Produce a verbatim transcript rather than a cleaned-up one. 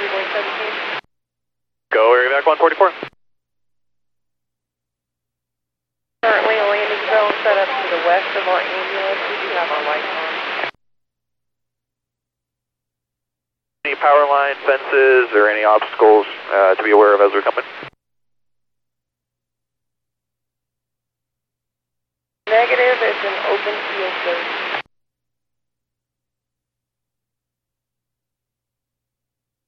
Point seventeen. Go area back one forty-four. Currently a landing zone set up to the west of our ambulance. We do have our lights on. Any power line, fences, or any obstacles uh, to be aware of as we're coming? Negative, it's an open field, sir.